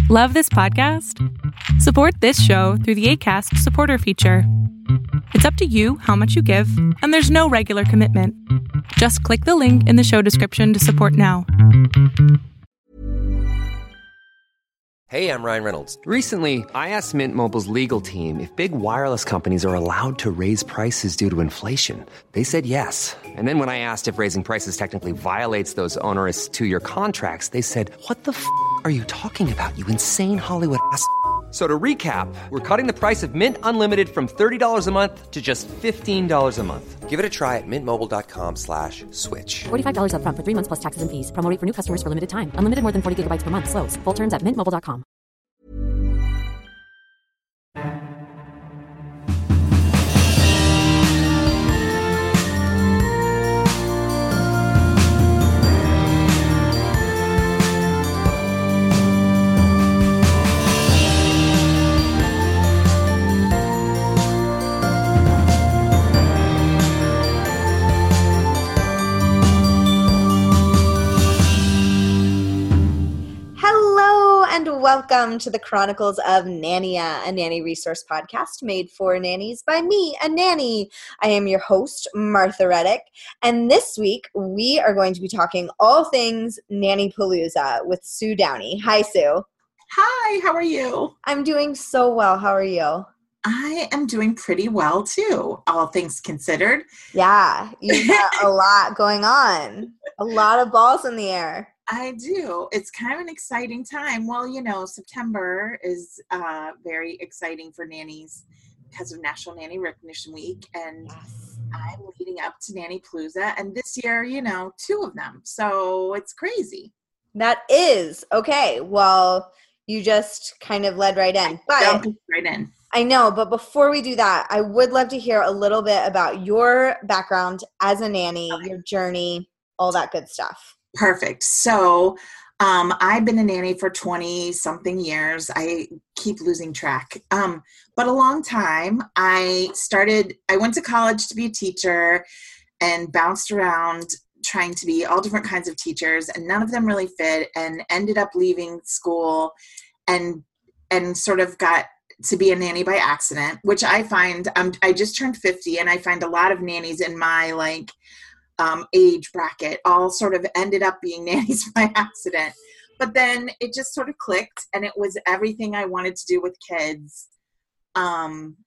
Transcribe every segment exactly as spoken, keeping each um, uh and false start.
Love this podcast? Support this show through the Acast supporter feature. It's up to you how much you give, and there's no regular commitment. Just click the link in the show description to support now. Hey, I'm Ryan Reynolds. Recently, I asked Mint Mobile's legal team if big wireless companies are allowed to raise prices due to inflation. They said yes. And then when I asked if raising prices technically violates those onerous two-year contracts, they said, "What the f*** are you talking about, you insane Hollywood ass f- So to recap, we're cutting the price of Mint Unlimited from thirty dollars a month to just fifteen dollars a month. Give it a try at mintmobile.com slash switch. forty-five dollars up front for three months plus taxes and fees. Promo rate for new customers for limited time. Unlimited more than forty gigabytes per month. Slows full terms at mint mobile dot com. Welcome to the Chronicles of Nania, a nanny resource podcast made for nannies by me, a nanny. I am your host, Martha Reddick, and this week we are going to be talking all things Nanny Palooza with Sue Downey. Hi, Sue. Hi, how are you? I'm doing so well. How are you? I am doing pretty well, too, all things considered. Yeah, you've got a lot going on, a lot of balls in the air. I do. It's kind of an exciting time. Well, you know, September is uh, very exciting for nannies because of National Nanny Recognition Week. And yes. I'm leading up to Nanny Palooza. And this year, you know, two of them. So it's crazy. That is. Okay. Well, you just kind of led right in. But right in. I know. But before we do that, I would love to hear a little bit about your background as a nanny, okay. Your journey, all that good stuff. Perfect. So um, I've been a nanny for twenty something years. I keep losing track. Um, but a long time. I started, I went to college to be a teacher and bounced around trying to be all different kinds of teachers, and none of them really fit, and ended up leaving school and and sort of got to be a nanny by accident, which I find, um, I just turned fifty, and I find a lot of nannies in my like Um, age bracket all sort of ended up being nannies by accident. But then it just sort of clicked, and it was everything I wanted to do with kids um,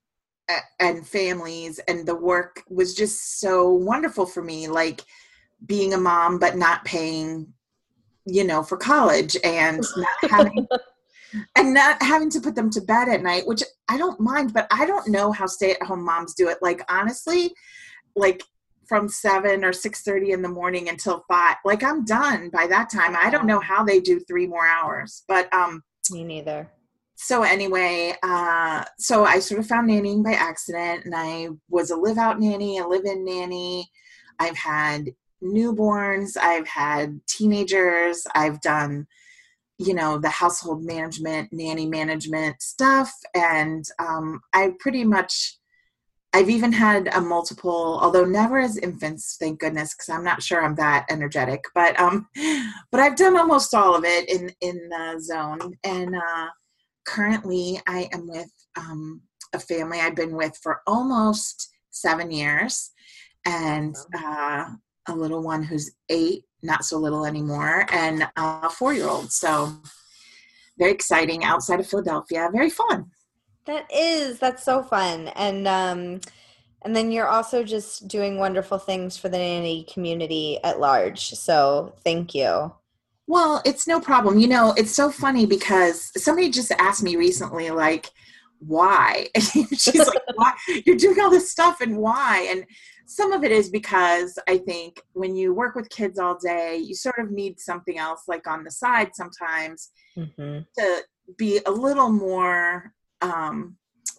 and families, and the work was just so wonderful for me, like being a mom but not paying, you know, for college, and not having and not having to put them to bed at night, which I don't mind, but I don't know how stay-at-home moms do it. Like, honestly, like from seven or six thirty in the morning until five. Like, I'm done by that time. I don't know how they do three more hours, but um, me neither. So anyway, uh, so I sort of found nannying by accident, and I was a live-out nanny, a live-in nanny. I've had newborns. I've had teenagers. I've done, you know, the household management, nanny management stuff, and um, I pretty much. I've even had a multiple, although never as infants, thank goodness, because I'm not sure I'm that energetic. But um, but I've done almost all of it in in the zone. And uh, currently, I am with um, a family I've been with for almost seven years, and uh, a little one who's eight, not so little anymore, and a four-year-old. So very exciting, outside of Philadelphia, very fun. That is, that's so fun. And um, and then you're also just doing wonderful things for the nanny community at large. So thank you. Well, it's no problem. You know, it's so funny because somebody just asked me recently, like, why? She's like, why? You're doing all this stuff, and why? And some of it is because I think when you work with kids all day, you sort of need something else like on the side sometimes mm-hmm. to be a little more Um,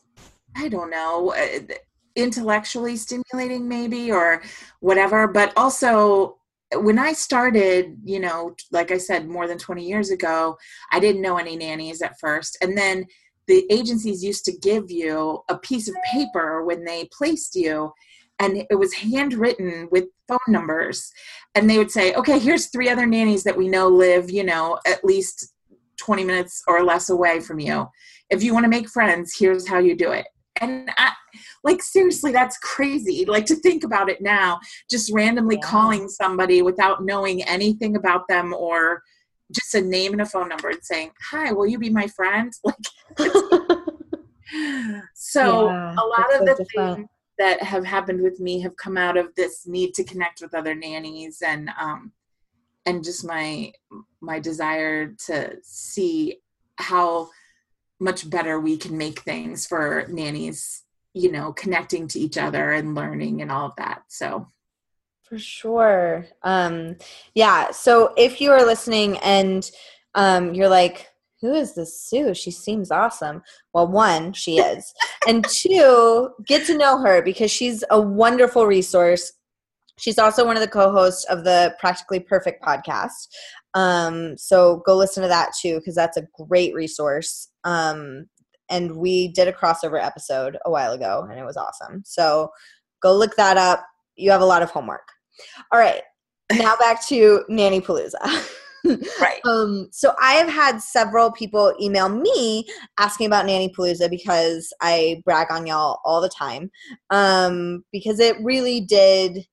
I don't know, intellectually stimulating maybe, or whatever. But also when I started, you know, like I said, more than twenty years ago, I didn't know any nannies at first. And then the agencies used to give you a piece of paper when they placed you, and it was handwritten with phone numbers. And they would say, okay, here's three other nannies that we know live, you know, at least twenty minutes or less away from you. If you want to make friends, here's how you do it. And I, like, seriously, that's crazy. Like, to think about it now, just randomly yeah. calling somebody without knowing anything about them, or just a name and a phone number and saying, hi, will you be my friend? Like, so yeah, a lot of so the different. things that have happened with me have come out of this need to connect with other nannies, and, um, and just my, my desire to see how much better we can make things for nannies, you know, connecting to each other and learning and all of that. So for sure. Um, yeah. So if you are listening and um, you're like, who is this Sue? She seems awesome. Well, one, she is. And two, get to know her, because she's a wonderful resource. She's also one of the co-hosts of the Practically Perfect podcast. Um, so go listen to that too, because that's a great resource. Um, and we did a crossover episode a while ago, and it was awesome. So go look that up. You have a lot of homework. All right. Now back to Nanny Palooza. Right. Um, so I have had several people email me asking about Nanny Palooza, because I brag on y'all all the time. Um, because it really did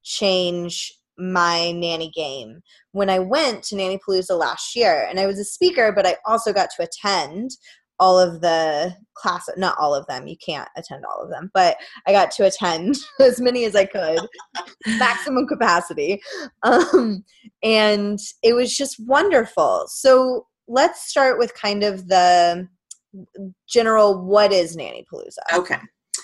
change my nanny game. When I went to Nanny Palooza last year, and I was a speaker, but I also got to attend all of the classes, not all of them, you can't attend all of them, but I got to attend as many as I could, maximum capacity. Um, and it was just wonderful. So let's start with kind of the general, what is Nanny Palooza? Okay.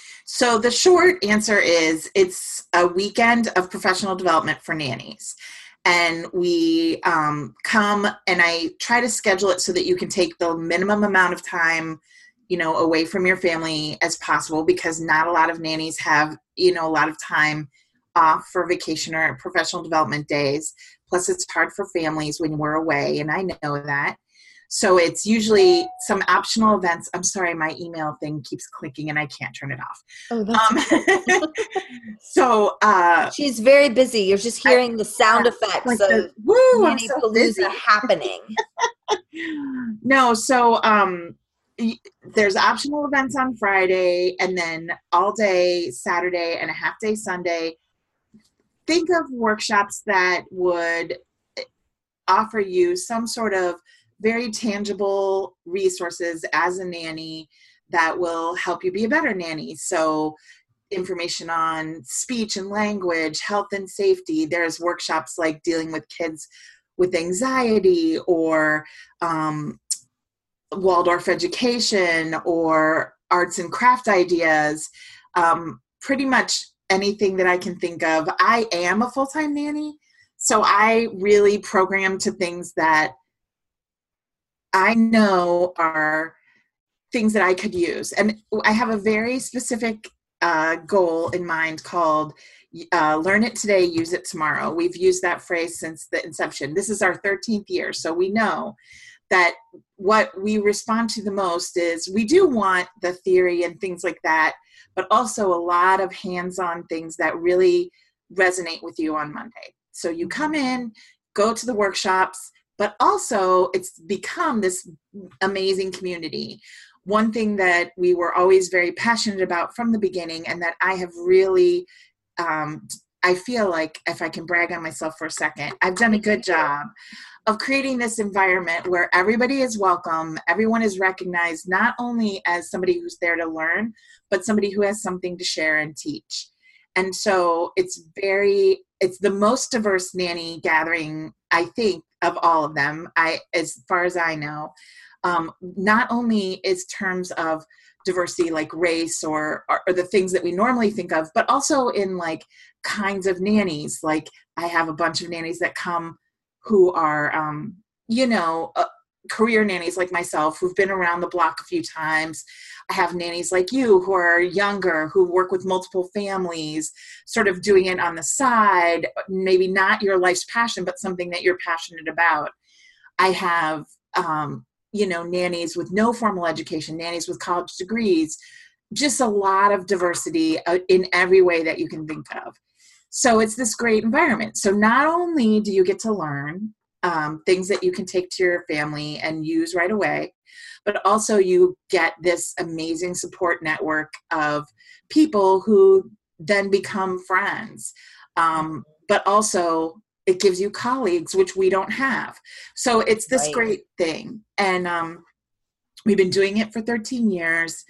So the short answer is it's a weekend of professional development for nannies. And we um, come, and I try to schedule it so that you can take the minimum amount of time, you know, away from your family as possible, because not a lot of nannies have, you know, a lot of time off for vacation or professional development days. Plus, it's hard for families when we're away, and I know that. So it's usually some optional events. I'm sorry, my email thing keeps clicking and I can't turn it off. Oh, that's um, so uh, she's very busy. You're just hearing I, the sound yeah, effects like of the, woo, Nanny so Palooza busy. happening. No, so um, there's optional events on Friday, and then all day Saturday and a half day Sunday. Think of workshops that would offer you some sort of very tangible resources as a nanny that will help you be a better nanny. So information on speech and language, health and safety. There's workshops like dealing with kids with anxiety, or um, Waldorf education, or arts and craft ideas. Um, pretty much anything that I can think of. I am a full-time nanny, so I really program to things that I know are things that I could use. And I have a very specific uh, goal in mind called uh, learn it today, use it tomorrow. We've used that phrase since the inception. This is our thirteenth year. So we know that what we respond to the most is we do want the theory and things like that, but also a lot of hands-on things that really resonate with you on Monday. So you come in, go to the workshops, but also it's become this amazing community. One thing that we were always very passionate about from the beginning, and that I have really, um, I feel like, if I can brag on myself for a second, I've done a good job of creating this environment where everybody is welcome. Everyone is recognized not only as somebody who's there to learn, but somebody who has something to share and teach. And so it's very, it's the most diverse nanny gathering, I think, of all of them, I, as far as I know. Um, not only is terms of diversity like race or, or, or the things that we normally think of, but also in like kinds of nannies. Like I have a bunch of nannies that come who are, um, you know, uh, career nannies like myself who've been around the block a few times. I have nannies like you who are younger, who work with multiple families, sort of doing it on the side, maybe not your life's passion, but something that you're passionate about. I have, um, you know, nannies with no formal education, nannies with college degrees, just a lot of diversity in every way that you can think of. So it's this great environment. So not only do you get to learn, um, things that you can take to your family and use right away. But also you get this amazing support network of people who then become friends. Um, but also it gives you colleagues, which we don't have. So it's this Right. great thing. And um, we've been doing it for thirteen years.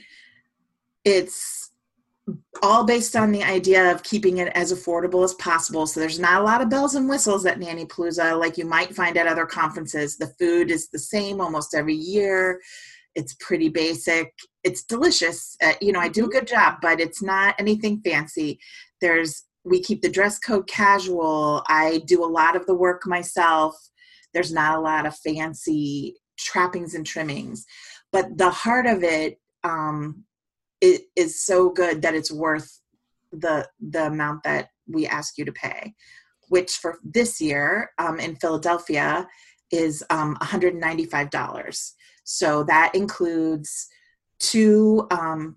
It's all based on the idea of keeping it as affordable as possible. So there's not a lot of bells and whistles at Nanny Palooza like you might find at other conferences. The food is the same almost every year. It's pretty basic. It's delicious. Uh, you know, I do a good job, but it's not anything fancy. There's, we keep the dress code casual. I do a lot of the work myself. There's not a lot of fancy trappings and trimmings, but the heart of it, um, it is so good that it's worth the the amount that we ask you to pay, which for this year um, in Philadelphia is um, one hundred ninety-five dollars. So that includes two, um,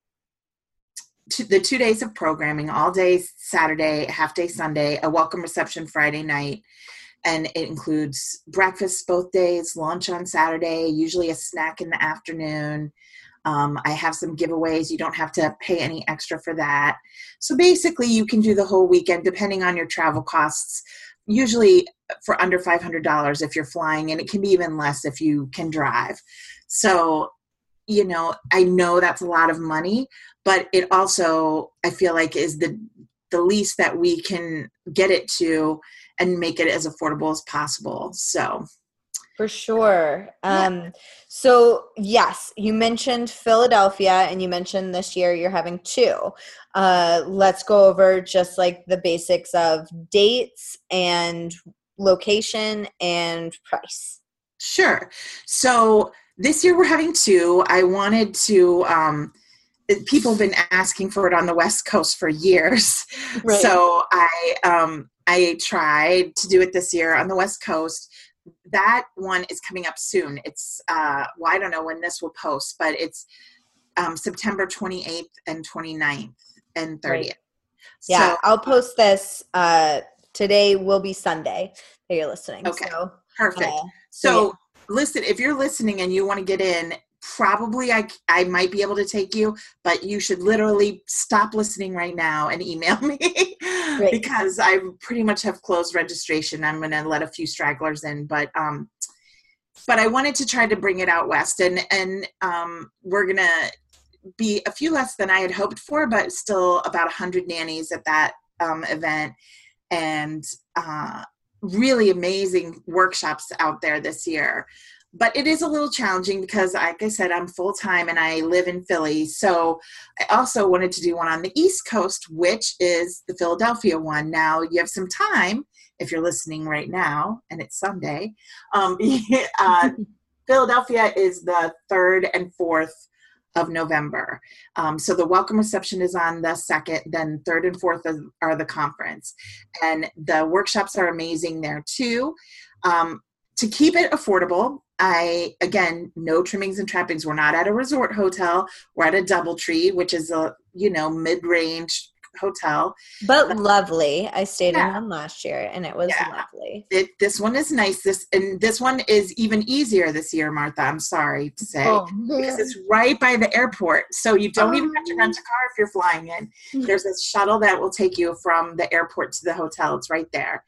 two, the two days of programming, all day Saturday, half day Sunday, a welcome reception Friday night. And it includes breakfast both days, lunch on Saturday, usually a snack in the afternoon. Um, I have some giveaways. You don't have to pay any extra for that. So basically you can do the whole weekend depending on your travel costs, usually for under five hundred dollars if you're flying, and it can be even less if you can drive. So, you know, I know that's a lot of money, but it also, I feel like, is the, the least that we can get it to and make it as affordable as possible. So For sure. Um, so yes, you mentioned Philadelphia and you mentioned this year you're having two. Uh, let's go over just like the basics of dates and location and price. Sure. So this year we're having two. I wanted to, um, people have been asking for it on the West Coast for years. Right. So I, um, I tried to do it this year on the West Coast. That one is coming up soon. It's, uh, well, I don't know when this will post, but it's um, September twenty-eighth and twenty-ninth and thirtieth. Right. Yeah, So, I'll post this. Uh, today will be Sunday that you're listening. Okay. So, perfect. uh, so so listen, if you're listening and you want to get in, probably I, I might be able to take you, but you should literally stop listening right now and email me Right. because I pretty much have closed registration. I'm going to let a few stragglers in, but, um, but I wanted to try to bring it out West, and, and, um, we're going to be a few less than I had hoped for, but still about a hundred nannies at that, um, event, and, uh, really amazing workshops out there this year. But it is a little challenging because, like I said, I'm full-time and I live in Philly. So I also wanted to do one on the East Coast, which is the Philadelphia one. Now, you have some time, if you're listening right now, and it's Sunday. Um, uh, Philadelphia is the third and fourth of November. Um, so the welcome reception is on the second, then third and fourth are, are the conference. And the workshops are amazing there too. Um, to keep it affordable, I, again, no trimmings and trappings. We're not at a resort hotel. We're at a DoubleTree, which is a, you know, mid-range hotel. but lovely. I stayed Yeah. in one last year and it was Yeah. lovely. It, this one is nice. This and this one is even easier this year, Martha. I'm sorry to say. Oh. Because it's right by the airport. So you don't even have to rent a car if you're flying in. There's a shuttle that will take you from the airport to the hotel. It's right there.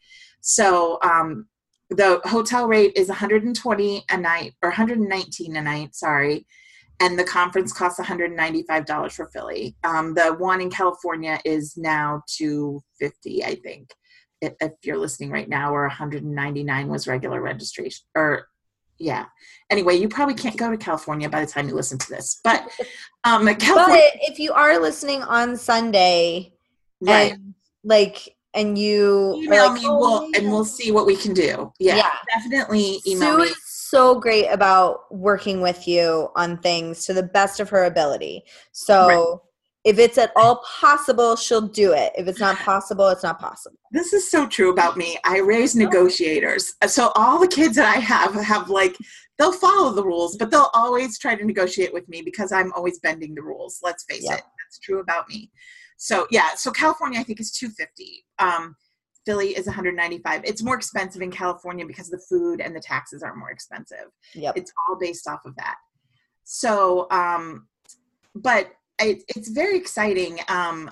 So um, the hotel rate is one hundred twenty a night, or one hundred nineteen a night, sorry. And the conference costs one hundred ninety-five dollars for Philly. Um, the one in California is now two hundred fifty dollars, I think, if, if you're listening right now, or one hundred ninety-nine was regular registration. Or, yeah. Anyway, you probably can't go to California by the time you listen to this. But um, California, But if you are listening on Sunday, right. and like, and you Email are like, me, "Oh, we'll, yeah." and we'll see what we can do. Yeah, Yeah. definitely email Sue me. is so great about working with you on things to the best of her ability. So Right. if it's at all possible, she'll do it. If it's not possible, it's not possible. This is so true about me. I raise negotiators. So all the kids that I have have like, they'll follow the rules, but they'll always try to negotiate with me because I'm always bending the rules. Let's face Yep. it. That's true about me. So yeah, so California I think is two hundred fifty dollars. Um, Philly is one hundred ninety-five. It's more expensive in California because the food and the taxes are more expensive. Yep. It's all based off of that. So, um, but it, it's very exciting. Um,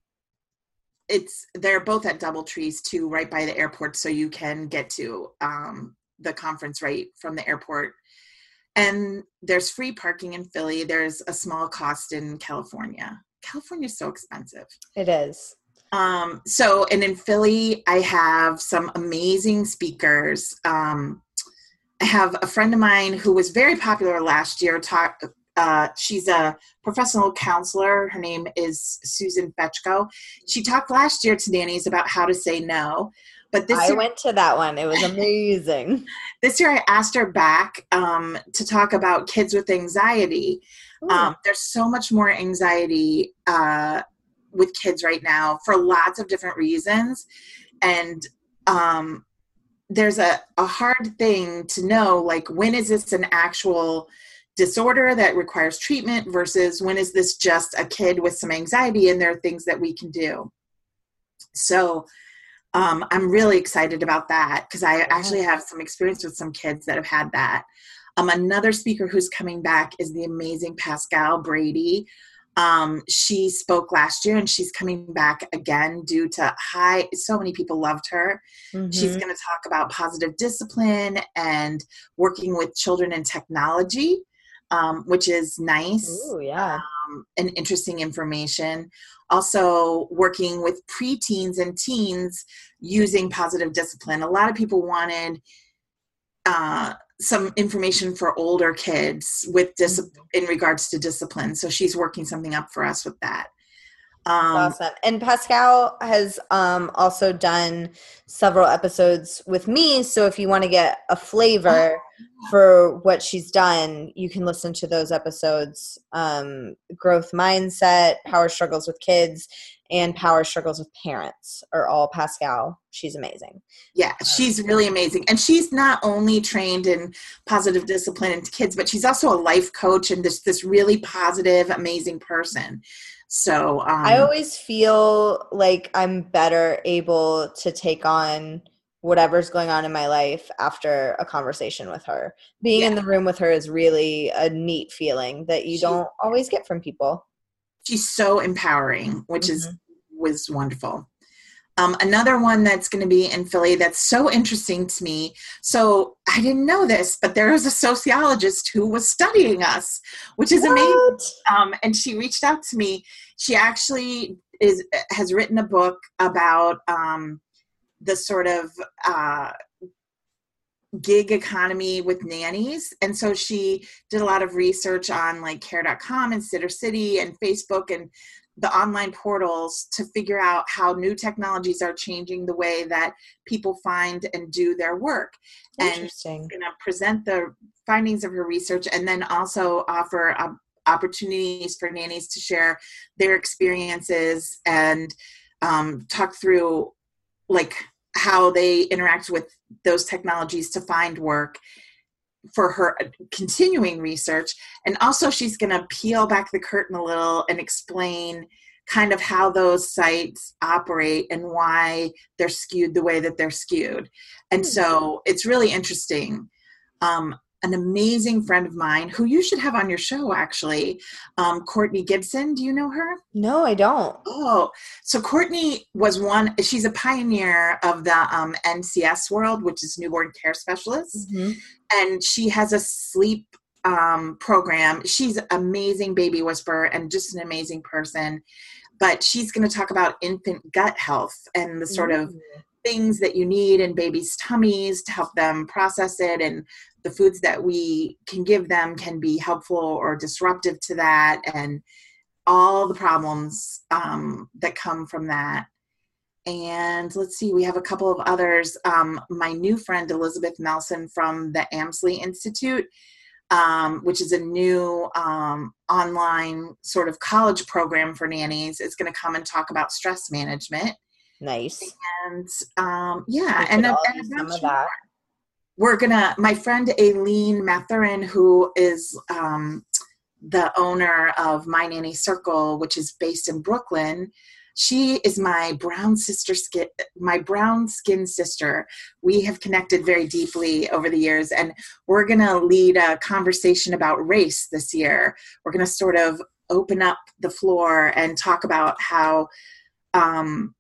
it's they're both at DoubleTrees too, right by the airport, so you can get to um, the conference right from the airport. And there's free parking in Philly. There's a small cost in California. California is so expensive. It is. Um, so, and in Philly, I have some amazing speakers. Um, I have a friend of mine who was very popular last year. Talk, uh, she's a professional counselor. Her name is Susan Fetchko. She talked last year to nannies about how to say no. But this I year, went to that one. It was amazing. This year I asked her back um, to talk about kids with anxiety. Um, there's so much more anxiety uh, with kids right now for lots of different reasons. And um, there's a, a hard thing to know, like, when is this an actual disorder that requires treatment versus when is this just a kid with some anxiety and there are things that we can do. So Um, I'm really excited about that because I actually have some experience with some kids that have had that. Um, another speaker who's coming back is the amazing Pascal Brady. Um, she spoke last year and she's coming back again due to high, so many people loved her. Mm-hmm. She's going to talk about positive discipline and working with children in technology, um, which is nice. Ooh, yeah. Um, and interesting information. Also working with preteens and teens using positive discipline. A lot of people wanted uh, some information for older kids with dis- in regards to discipline. So she's working something up for us with that. Um, awesome. And Pascal has um, also done several episodes with me. So if you want to get a flavor for what she's done, you can listen to those episodes. Um, Growth Mindset, Power Struggles with Kids, and Power Struggles with Parents are all Pascal. She's amazing. Yeah, she's really amazing. And she's not only trained in positive discipline in kids, but she's also a life coach and this, this really positive, amazing person. So um, I always feel like I'm better able to take on whatever's going on in my life after a conversation with her. Being yeah. in the room with her is really a neat feeling that you she, don't always get from people. She's so empowering, which mm-hmm. is was wonderful. Um, another one that's going to be in Philly that's so interesting to me. So I didn't know this, but there was a sociologist who was studying us, which is what? amazing. Um, and she reached out to me. She actually is has written a book about um, the sort of uh, gig economy with nannies. And so she did a lot of research on like care dot com and Sitter City and Facebook and the online portals to figure out how new technologies are changing the way that people find and do their work. Interesting. And going to present the findings of her research and then also offer uh, opportunities for nannies to share their experiences and um, talk through like how they interact with those technologies to find work for her continuing research. And also she's going to peel back the curtain a little and explain kind of how those sites operate and why they're skewed the way that they're skewed. And so it's really interesting. Um, an amazing friend of mine who you should have on your show, actually, um, Courtney Gibson. Do you know her? No, I don't. Oh, so Courtney was one, she's a pioneer of the um, N C S world, which is newborn care specialists. Mm-hmm. And she has a sleep um, program. She's an amazing baby whisperer and just an amazing person. But she's going to talk about infant gut health and the sort mm-hmm. of things that you need in babies' tummies to help them process it, and the foods that we can give them can be helpful or disruptive to that, and all the problems um, that come from that. And let's see, we have a couple of others. Um, my new friend, Elizabeth Nelson from the Amsley Institute, um, which is a new um, online sort of college program for nannies, is going to come and talk about stress management. Nice. And um, yeah, and, a, and some of that. We're gonna, my friend Aileen Matherin, who is um, the owner of My Nanny Circle, which is based in Brooklyn, She is my brown sister skin, my brown skin sister. We have connected very deeply over the years, and we're going to lead a conversation about race this year. We're going to sort of open up the floor and talk about how, um,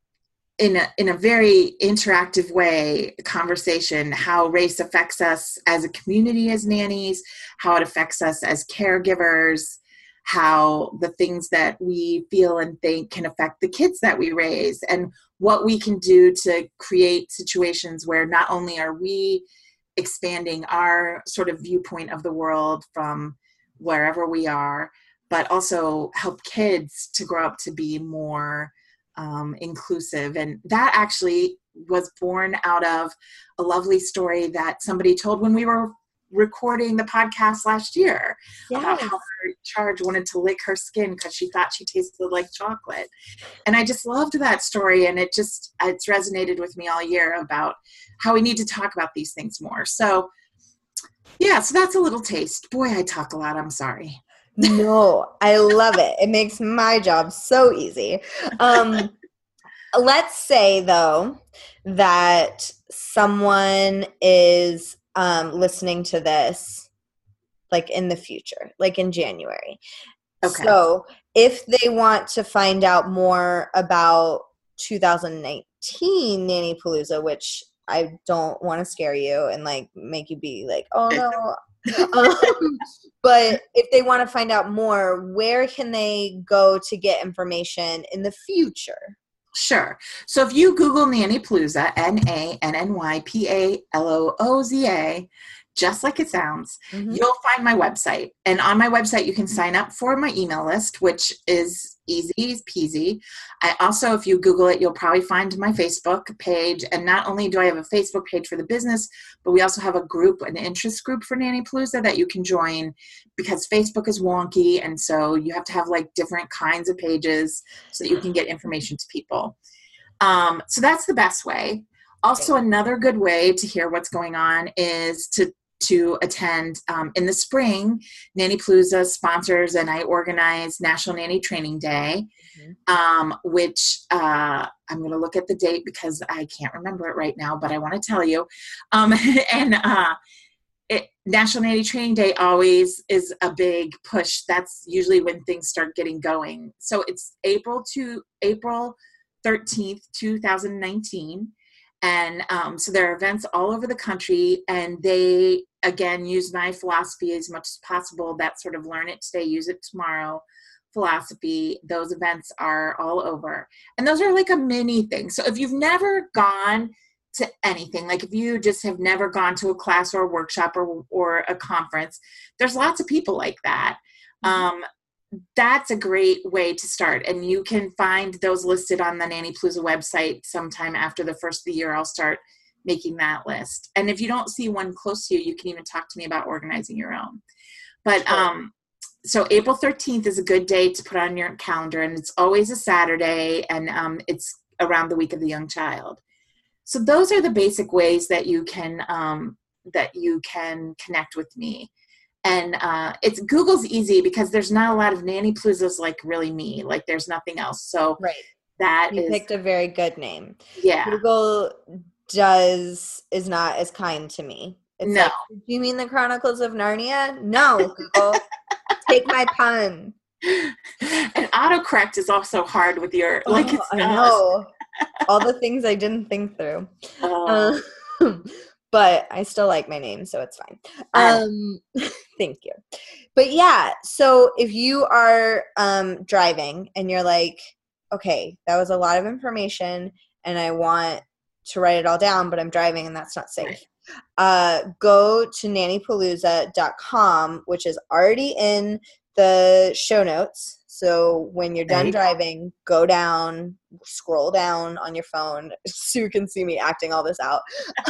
in a, in a very interactive way, conversation, how race affects us as a community as nannies, how it affects us as caregivers, how the things that we feel and think can affect the kids that we raise, and what we can do to create situations where not only are we expanding our sort of viewpoint of the world from wherever we are, but also help kids to grow up to be more um, inclusive. And that actually was born out of a lovely story that somebody told when we were recording the podcast last year. Yes. About how her charge wanted to lick her skin because she thought she tasted like chocolate. And I just loved that story, and it just it's resonated with me all year about how we need to talk about these things more. So yeah, so that's a little taste. Boy, I talk a lot. I'm sorry. No, I love it. It makes my job so easy. Um, let's say, though, that someone is um, listening to this, like, in the future, like in January. Okay. So if they want to find out more about two thousand nineteen Nanny Palooza, which I don't want to scare you and, like, make you be like, oh, no. um, but if they want to find out more, where can they go to get information in the future? Sure. So if you Google Nanny Palooza, N A N N Y P A L O O Z A, just like it sounds, mm-hmm. you'll find my website. And on my website, you can sign up for my email list, which is easy peasy. I also, if you Google it, you'll probably find my Facebook page. And not only do I have a Facebook page for the business, but we also have a group, an interest group for Nanny Palooza that you can join, because Facebook is wonky. And so you have to have like different kinds of pages so that you can get information to people. Um, so that's the best way. Also, another good way to hear what's going on is to to attend um, in the spring. Nanny Palooza sponsors and I organize National Nanny Training Day, mm-hmm. um, which uh, I'm going to look at the date because I can't remember it right now, but I want to tell you. Um, and uh, it, National Nanny Training Day always is a big push. That's usually when things start getting going. So it's April to April thirteenth, two thousand nineteen. And um, so there are events all over the country, and they, again, use my philosophy as much as possible, that sort of learn it today, use it tomorrow philosophy. Those events are all over. And those are like a mini thing. So if you've never gone to anything, like if you just have never gone to a class or a workshop or, or a conference, there's lots of people like that. Um, that's a great way to start. And you can find those listed on the Nanny Palooza website sometime after the first of the year. I'll start making that list. And if you don't see one close to you, you can even talk to me about organizing your own. But um, so April thirteenth is a good day to put on your calendar, and it's always a Saturday, and um, it's around the week of the young child. So those are the basic ways that you can um, that you can connect with me. And uh, it's Google's easy because there's not a lot of Nanny Paloozas like really me. Like there's nothing else. So right. that you is, picked a very good name. Yeah. Google does is not as kind to me. It's no. Like, do you mean the Chronicles of Narnia? No, Google. Take my pun. And autocorrect is also hard with your like. Oh, it's I know all the things I didn't think through. Oh. Um, But I still like my name, so it's fine. Um, thank you. But yeah, so if you are um, driving and you're like, okay, that was a lot of information and I want to write it all down, but I'm driving and that's not safe. Uh, go to nanny palooza dot com, which is already in the show notes. So when you're done driving, go down, scroll down on your phone so you can see me acting all this out.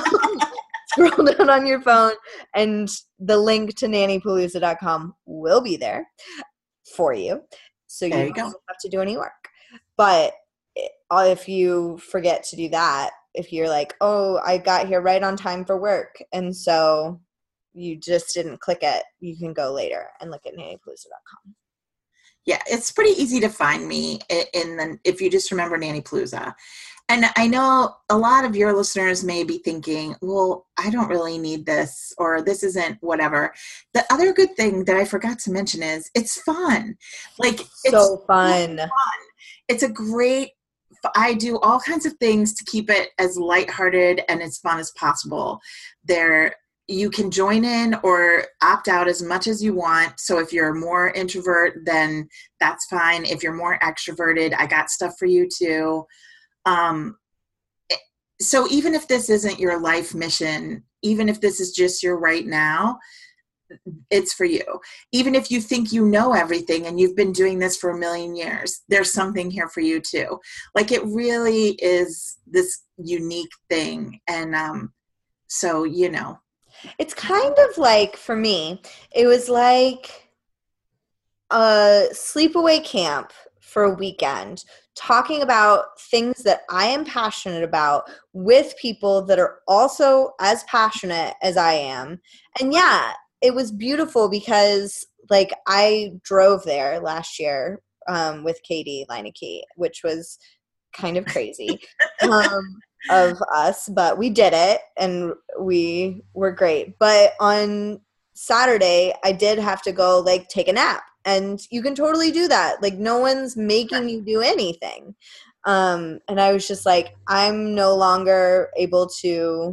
Scroll down on your phone, and the link to nanny palooza dot com will be there for you. So you, you don't have to do any work. But if you forget to do that, if you're like, oh, I got here right on time for work, and so you just didn't click it, you can go later and look at nanny palooza dot com. Yeah, it's pretty easy to find me in, in the, if you just remember Nanny Palooza. And I know a lot of your listeners may be thinking, well, I don't really need this, or this isn't whatever. The other good thing that I forgot to mention is it's fun. Like, it's So fun. fun. It's a great, I do all kinds of things to keep it as lighthearted and as fun as possible. There, you can join in or opt out as much as you want. So if you're more introvert, then that's fine. If you're more extroverted, I got stuff for you too. Um, so even if this isn't your life mission, even if this is just your right now, it's for you. Even if you think you know everything and you've been doing this for a million years, there's something here for you too. Like, it really is this unique thing. And um, so, you know. It's kind of like, for me, it was like a sleepaway camp for a weekend, talking about things that I am passionate about with people that are also as passionate as I am. And yeah, it was beautiful because, like, I drove there last year um, with Katie Leineke, which was kind of crazy um, of us, but we did it and we were great. But on Saturday, I did have to go, like, take a nap. And you can totally do that. Like, no one's making you do anything. Um, and I was just like, I'm no longer able to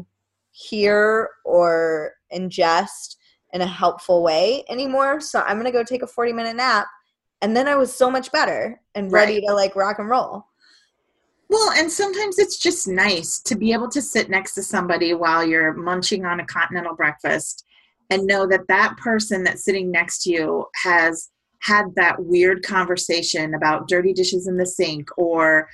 hear or ingest in a helpful way anymore. So I'm going to go take a forty minute nap. And then I was so much better and ready Right. to, like, rock and roll. Well, and sometimes it's just nice to be able to sit next to somebody while you're munching on a continental breakfast and know that that person that's sitting next to you has had that weird conversation about dirty dishes in the sink, or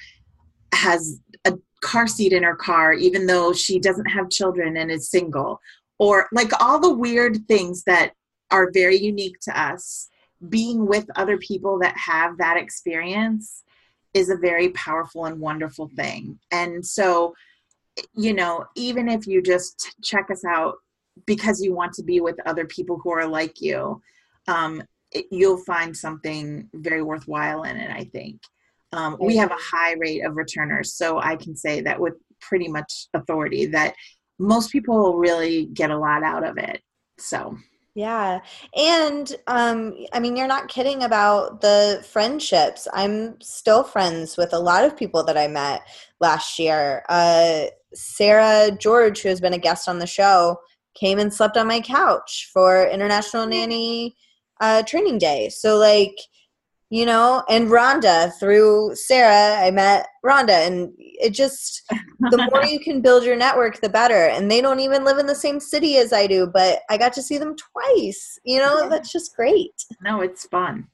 has a car seat in her car, even though she doesn't have children and is single, or like all the weird things that are very unique to us. Being with other people that have that experience is a very powerful and wonderful thing. And so, you know, even if you just check us out because you want to be with other people who are like you, um, it, you'll find something very worthwhile in it, I think. Um, we have a high rate of returners, so I can say that with pretty much authority that most people really get a lot out of it. So. Yeah. And, um, I mean, you're not kidding about the friendships. I'm still friends with a lot of people that I met last year. Uh, Sarah George, who has been a guest on the show, came and slept on my couch for International Nanny uh, Training Day. So, like, you know, and Rhonda, through Sarah, I met Rhonda, and it just, the more you can build your network, the better. And they don't even live in the same city as I do, but I got to see them twice. You know, Yeah. That's just great. No, it's fun.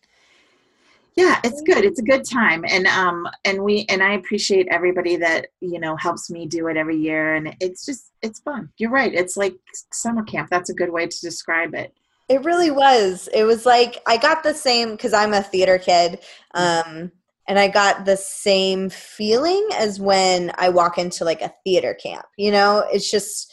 Yeah, it's good. It's a good time. And, um, and we, and I appreciate everybody that, you know, helps me do it every year. And it's just, it's fun. You're right. It's like summer camp. That's a good way to describe it. It really was. It was like, I got the same, because I'm a theater kid, um, and I got the same feeling as when I walk into like a theater camp. You know, it's just,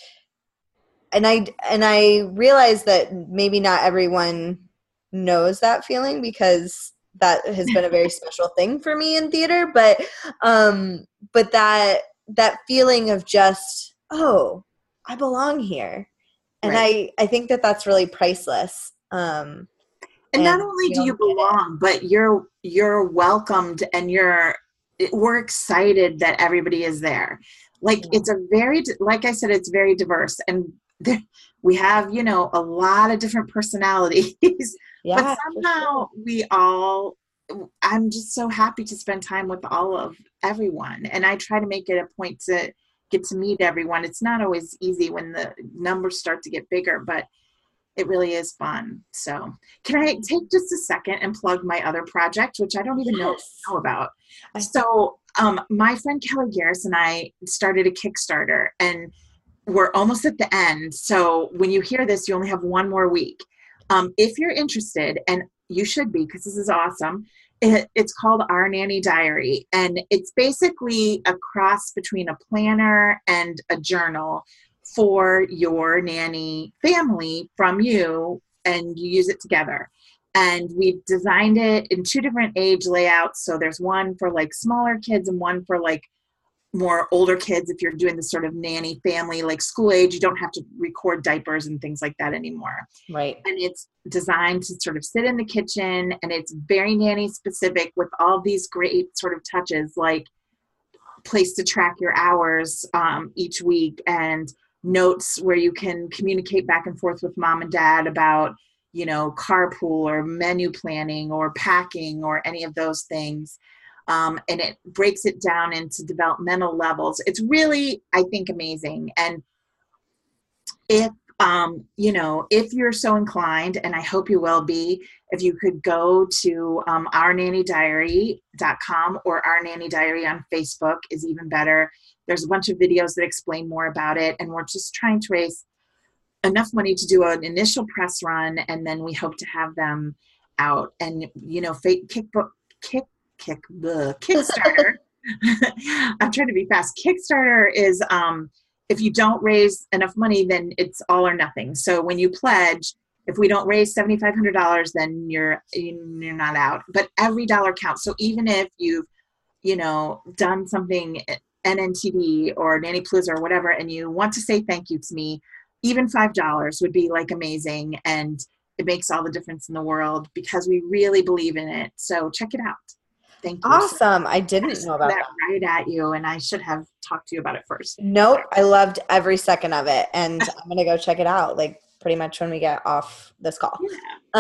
and I and I realized that maybe not everyone knows that feeling, because that has been a very special thing for me in theater. But um, but that that feeling of just, oh, I belong here. And Right. I, I think that that's really priceless. Um, And, and not and only we do you don't get it. belong, but you're you're welcomed, and you're we're excited that everybody is there. Like Yeah. it's a very, like I said, it's very diverse, and there, we have, you know, a lot of different personalities. Yeah, But for somehow we all, I'm just so happy to spend time with all of everyone, and I try to make it a point to get to meet everyone. It's not always easy when the numbers start to get bigger, but it really is fun. So can I take just a second and plug my other project, which I don't even know, Yes. know about? I- So um, my friend Kelly Garris and I started a Kickstarter, and we're almost at the end. So when you hear this, you only have one more week. Um, if you're interested, and you should be, because this is awesome, it, it's called Our Nanny Diary. And it's basically a cross between a planner and a journal for your nanny family from you, and you use it together. And we've designed it in two different age layouts. So there's one for like smaller kids and one for like more older kids. If you're doing this sort of nanny family, like school age, you don't have to record diapers and things like that anymore. Right. And it's designed to sort of sit in the kitchen, and it's very nanny specific with all these great sort of touches, like place to track your hours um, each week, and notes where you can communicate back and forth with mom and dad about, you know, carpool or menu planning or packing or any of those things. Um, and it breaks it down into developmental levels. It's really, I think, amazing. And if, um, you know, if you're so inclined, and I hope you will be, if you could go to um, our nanny diary dot com or Our Nanny Diary on Facebook is even better. There's a bunch of videos that explain more about it. And we're just trying to raise enough money to do an initial press run. And then we hope to have them out. And, you know, fake kickbook, kick, kick, the Kickstarter. I'm trying to be fast. Kickstarter is, um, if you don't raise enough money, then it's all or nothing. So when you pledge, if we don't raise seven thousand five hundred dollars, then you're you're not out. But every dollar counts. So even if you've, you know, done something N N T D or Nanny Palooza or whatever, and you want to say thank you to me, even five dollars would be like amazing. And it makes all the difference in the world because we really believe in it. So check it out. Thank you. Awesome. I didn't I know about that, that. right at you, and I should have talked to you about it first. Nope. I loved every second of it, and I'm going to go check it out, like pretty much when we get off this call. Yeah.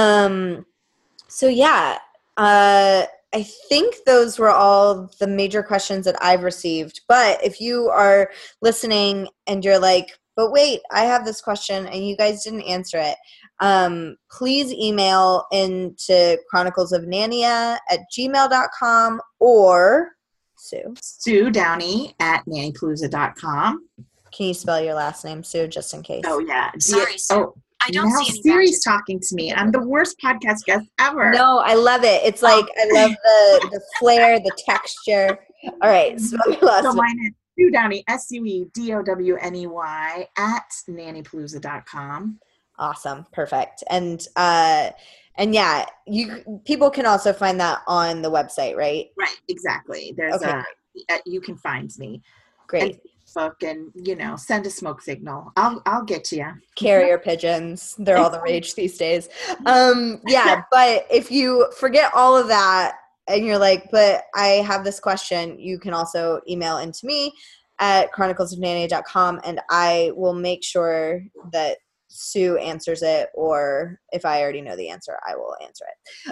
Um, so yeah, uh, I think those were all the major questions that I've received. But if you are listening and you're like, but wait, I have this question and you guys didn't answer it, um, please email into chronicles of nania at gmail dot com or Sue. Sue Downey at nanny palooza dot com. Can you spell your last name, Sue, just in case? Oh, yeah. Sorry, D- Sue. Oh, I don't now see any Siri's badges. talking to me. I'm the worst podcast guest ever. No, I love it. It's like, I love the, the flair, the texture. All right, spell your last So name. mine is Sue Downey, S U E D O W N E Y, at nanny palooza dot com. Awesome. Perfect. And, uh, and yeah, you, people can also find that on the website, right? Right, exactly. There's Okay, a, uh, you can find me. Great. And Facebook, and, you know, send a smoke signal. I'll, I'll get to you. Carrier pigeons. They're all the rage these days. Um, yeah, but if you forget all of that and you're like, but I have this question, you can also email into me at chronicles of nania dot com, and I will make sure that Sue answers it, or if I already know the answer, I will answer it.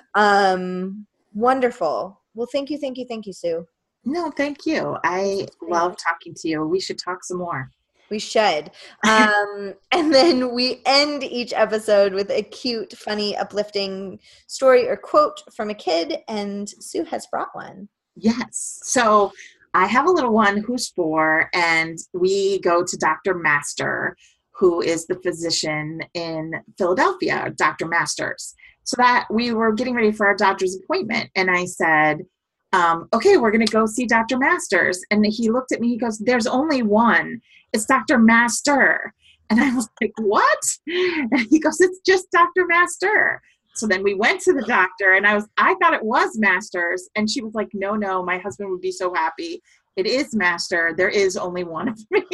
Um, wonderful. Well, thank you, thank you, thank you, Sue. No, thank you. I love talking to you. We should talk some more. We should. Um, and then we end each episode with a cute, funny, uplifting story or quote from a kid, and Sue has brought one. Yes. So I have a little one who's four, and we go to Doctor Master, who is the physician in Philadelphia, Doctor Masters. So that we were getting ready for our doctor's appointment, and I said, um, okay, we're going to go see Doctor Masters. And he looked at me, he goes, there's only one. It's Doctor Master. And I was like, what? And he goes, it's just Doctor Master. So then we went to the doctor, and I was, I thought it was Masters. And she was like, no, no, my husband would be so happy. It is Master. There is only one of me.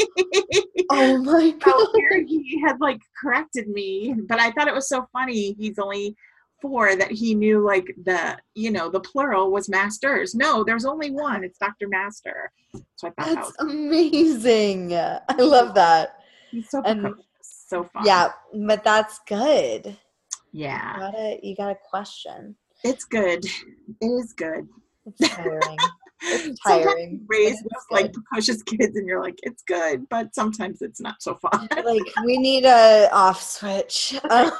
Oh my So God. here he had like corrected me, but I thought it was so funny. He's only four that he knew like the, you know, the plural was Masters. No, there's only one. It's Doctor Master. So I thought that That's was amazing. I love that. he's so and- precocious, so fun. Yeah, but that's good. You Yeah. got a, you got a question. It's good. It is good. It's tiring. It's Sometimes tiring. you raise but those it's like good. precocious kids and you're like, it's good, but sometimes it's not so fun. Like, we need a off switch. Um,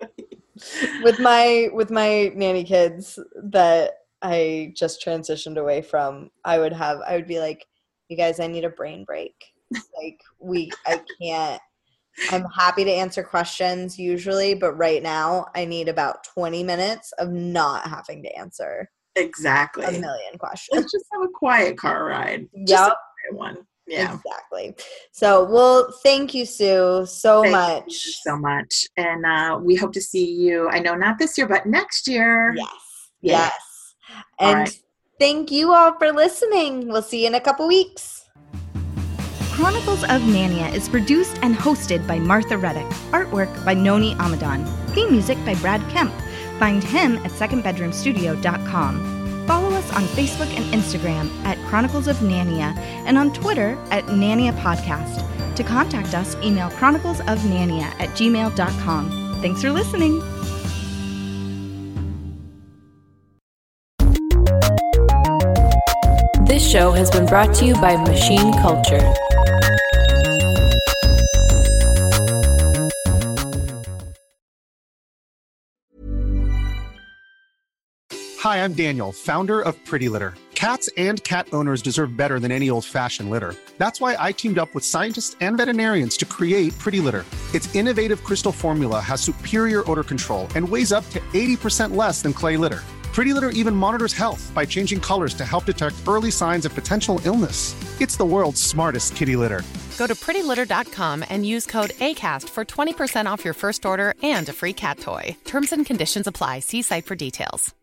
with my with my nanny kids that I just transitioned away from, I would have I would be like, you guys, I need a brain break. Like, we I can't I'm happy to answer questions usually, but right now I need about twenty minutes of not having to answer Exactly. a million questions. Let's just have a quiet car ride. Just Yep. a quiet one. Yeah. Exactly. So, well, thank you, Sue, so Thank much. you so much. And uh, we hope to see you, I know not this year, but next year. Yes. Yeah. Yes. And right. thank you all for listening. We'll see you in a couple weeks. Chronicles of Nania is produced and hosted by Martha Reddick. Artwork by Noni Amadan. Theme music by Brad Kemp. Find him at second bedroom studio dot com. Follow us on Facebook and Instagram at Chronicles of Nania and on Twitter at Nania Podcast. To contact us, email chroniclesofnania at gmail dot com. Thanks for listening. This show has been brought to you by Machine Culture. Hi, I'm Daniel, founder of Pretty Litter. Cats and cat owners deserve better than any old-fashioned litter. That's why I teamed up with scientists and veterinarians to create Pretty Litter. Its innovative crystal formula has superior odor control and weighs up to eighty percent less than clay litter. Pretty Litter even monitors health by changing colors to help detect early signs of potential illness. It's the world's smartest kitty litter. Go to pretty litter dot com and use code ACAST for twenty percent off your first order and a free cat toy. Terms and conditions apply. See site for details.